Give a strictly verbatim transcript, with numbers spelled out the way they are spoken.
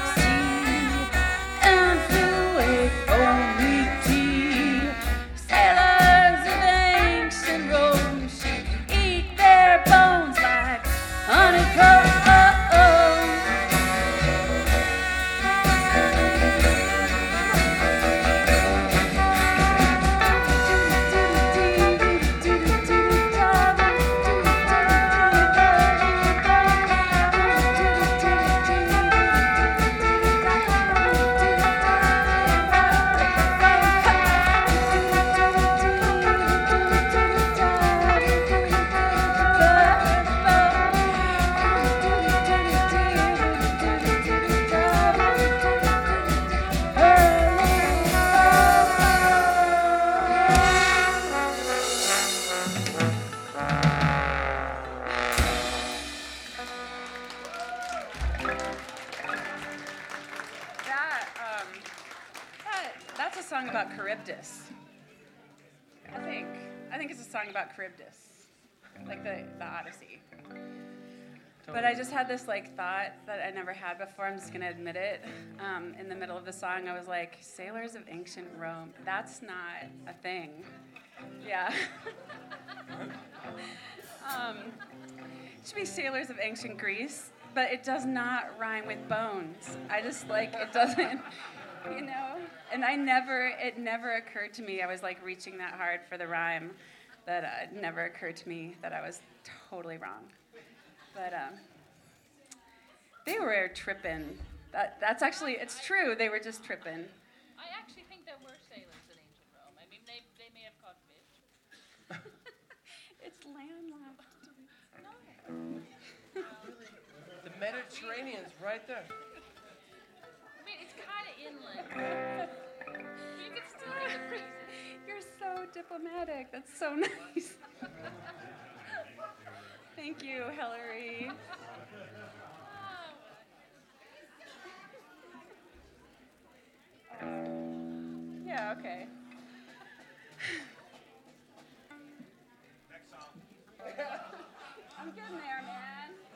Black Sea and fluid foamy tea. Sailors of ancient Rome should eat their bones like honeycomb. About Charybdis. I think. I think it's a song about Charybdis, like the, the Odyssey. But I just had this like thought that I never had before. I'm just gonna admit it. Um, in the middle of the song, I was like, "Sailors of ancient Rome." That's not a thing. Yeah. um, it should be sailors of ancient Greece, but it does not rhyme with bones. I just like it doesn't. You know, and I never, it never occurred to me, I was like reaching that hard for the rhyme, that uh, it never occurred to me that I was totally wrong. But um, they were tripping. That, that's actually, it's true, they were just tripping. I actually think there were sailors in ancient Rome. I mean, they, they may have caught fish. It's landlocked. No. The Mediterranean's right there. I mean, it's kind of inland. You can still hear the breezes. You're so diplomatic. That's so nice. Thank you, Hillary. Yeah, okay. Next song. I'm getting